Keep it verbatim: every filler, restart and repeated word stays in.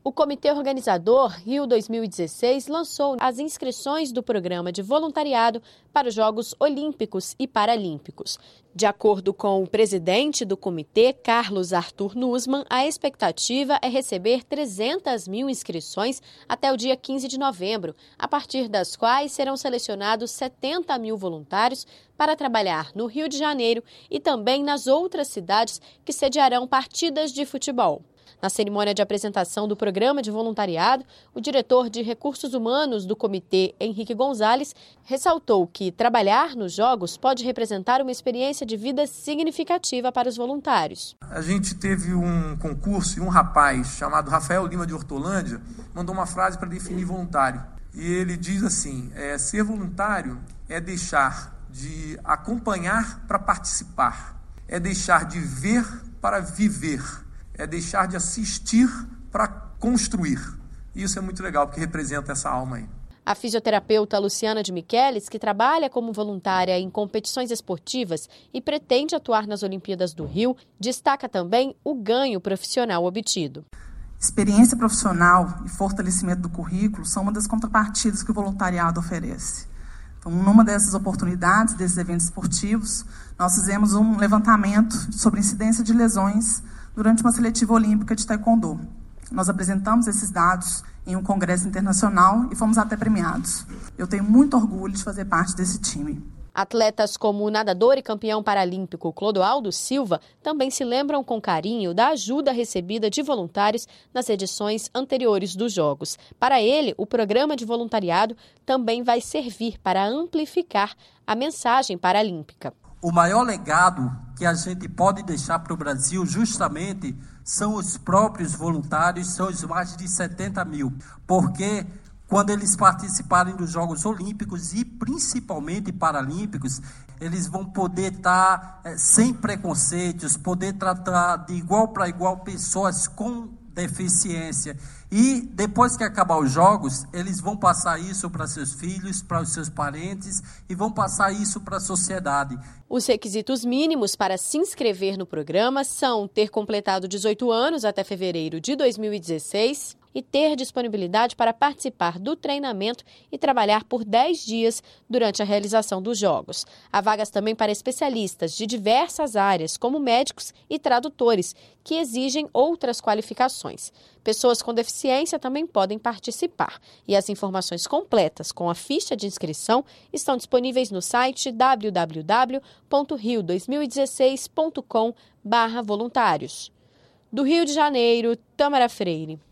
O comitê organizador Rio dois mil e dezesseis lançou as inscrições do programa de voluntariado para os Jogos Olímpicos e Paralímpicos. De acordo com o presidente do comitê, Carlos Arthur Nussmann, a expectativa é receber trezentas mil inscrições até o dia quinze de novembro, a partir das quais serão selecionados setenta mil voluntários para trabalhar no Rio de Janeiro e também nas outras cidades que sediarão partidas de futebol. Na cerimônia de apresentação do programa de voluntariado, o diretor de Recursos Humanos do comitê, Henrique Gonzalez, ressaltou que trabalhar nos Jogos pode representar uma experiência de vida significativa para os voluntários. A gente teve um concurso e um rapaz chamado Rafael Lima de Hortolândia mandou uma frase para definir voluntário. E ele diz assim, é, ser voluntário é deixar de acompanhar para participar, é deixar de ver para viver. É deixar de assistir para construir. Isso é muito legal, porque representa essa alma aí. A fisioterapeuta Luciana de Michelis, que trabalha como voluntária em competições esportivas e pretende atuar nas Olimpíadas do Rio, destaca também o ganho profissional obtido. Experiência profissional e fortalecimento do currículo são uma das contrapartidas que o voluntariado oferece. Então, numa dessas oportunidades, desses eventos esportivos, nós fizemos um levantamento sobre incidência de lesões durante uma seletiva olímpica de taekwondo. Nós apresentamos esses dados em um congresso internacional e fomos até premiados. Eu tenho muito orgulho de fazer parte desse time. Atletas como o nadador e campeão paralímpico Clodoaldo Silva também se lembram com carinho da ajuda recebida de voluntários nas edições anteriores dos Jogos. Para ele, o programa de voluntariado também vai servir para amplificar a mensagem paralímpica. O maior legado que a gente pode deixar para o Brasil justamente são os próprios voluntários, são os mais de setenta mil, porque quando eles participarem dos Jogos Olímpicos e principalmente Paralímpicos, eles vão poder estar é, sem preconceitos, poder tratar de igual para igual pessoas com deficiência. E depois que acabar os Jogos, eles vão passar isso para seus filhos, para os seus parentes e vão passar isso para a sociedade. Os requisitos mínimos para se inscrever no programa são ter completado dezoito anos até fevereiro de dois mil e dezesseis e ter disponibilidade para participar do treinamento e trabalhar por dez dias durante a realização dos Jogos. Há vagas também para especialistas de diversas áreas, como médicos e tradutores, que exigem outras qualificações. Pessoas com deficiência também podem participar. E as informações completas com a ficha de inscrição estão disponíveis no site w w w ponto rio dois mil e dezesseis ponto com barra voluntários. Do Rio de Janeiro, Tamara Freire.